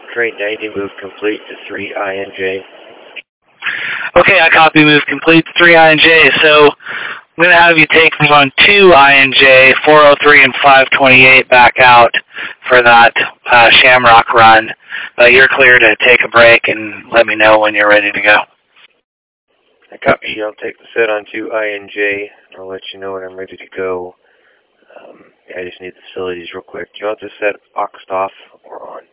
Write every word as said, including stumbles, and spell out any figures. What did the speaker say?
Train ninety, move complete to three I N J. Okay, I copy, move complete to three I N J. So I'm going to have you take me on two I N J, four oh three and five twenty-eight back out for that uh, Shamrock run. But you're clear to take a break and let me know when you're ready to go. I copy. I'll take the set on two I N J. I'll let you know when I'm ready to go. Um, yeah, I just need the facilities real quick. Do you want this set boxed off or on?